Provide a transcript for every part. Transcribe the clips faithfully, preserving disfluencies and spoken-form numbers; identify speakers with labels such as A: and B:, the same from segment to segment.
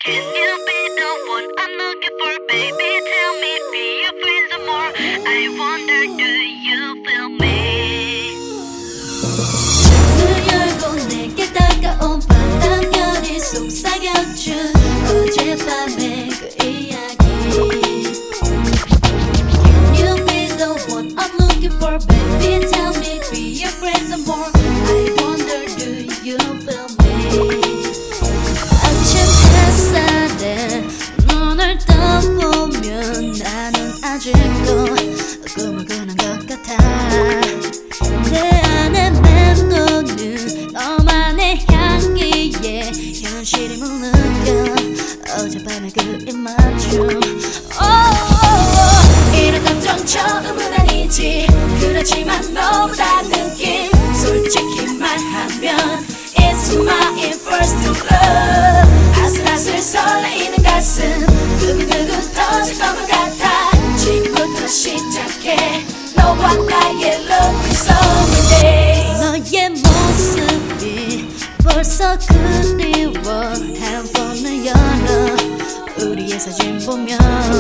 A: Can you be the one I'm looking for, baby? Tell me, be your friend some more. I wonder, do you feel me?
B: 문을 열고 내게 다가온 바람결이 속삭여준 어젯밤의 그 이야기. Can you be the one I'm looking for, baby? Tell me, be your friend some more. I wonder, do you feel me? 아침 햇살에 눈을 떠보면 나는 아직도 꿈을 꾸는 것 같아. 내 안에 맴도는 너만의 향기에 현실이 물느껴 어젯밤의 그 입맞춤. 이런 감정 처음은 아니지. 그렇지만 너보다 느낌 솔직히 말하면 It's my first love. 아슬아슬 설레이는 가슴 두근두근 터질 것만 같아. 지금부터 시작해 너와 나의 love song. 너의 모습이 벌써 그리워. 핸폰을 열어 우리의 사진 보면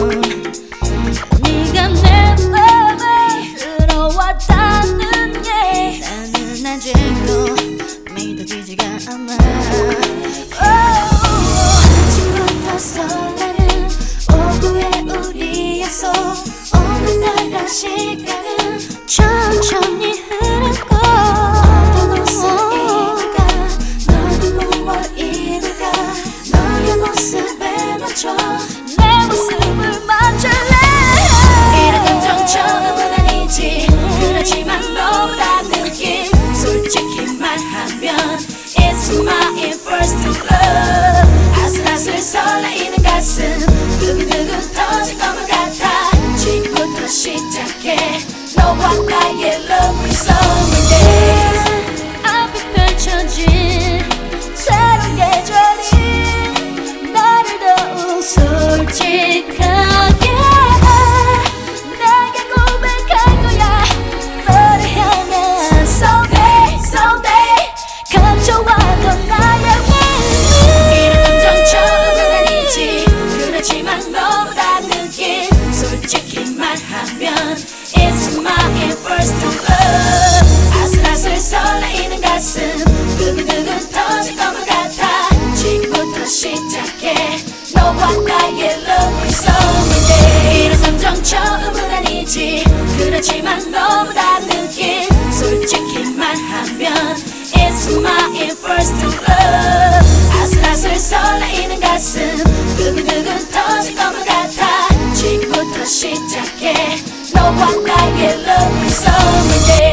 B: 네가 내 맘에 들어왔다는 게 나는 아직도 믿어지지가 않아. 아침부터 설레는 오후의 우리 약속. 오늘따라 시간은 천천히 흐르고 어떤 옷을 입을까 너는 무엇 입을까 너의 모습에 맞춰 내 모습을 맞출래. 이런 감정 처음은 아니지. 그렇지만 너보다 느낌 솔직히 말하면 It's my first love. 아슬아슬 설레이는 가슴 두근두근 터질 것만 같아. 지금부터 시작해 너와 나의 love song. 앞이 펼쳐진 새로운 계절이 나를 더욱 솔직하게 내게 고백할 거야. 너를 향한 someday someday 감춰왔던 나의 맘. 이런 감정 처음은 아니지. 그렇지만 너보다 느낌 솔직히 말하면 It's my first love. 아슬아슬 설레이는 가슴 두근두근 터질 것만 같아. 지금부터 시작해 너와 나의 love song. 이런 감정 처음은 아니지. 그렇지만 너보다 느낌 솔직히 말하면 It's my first love. 아슬아슬 설레이는 가슴 두근두근 터질 것만 같아. 지금부터 시작해 너와 나의 love song.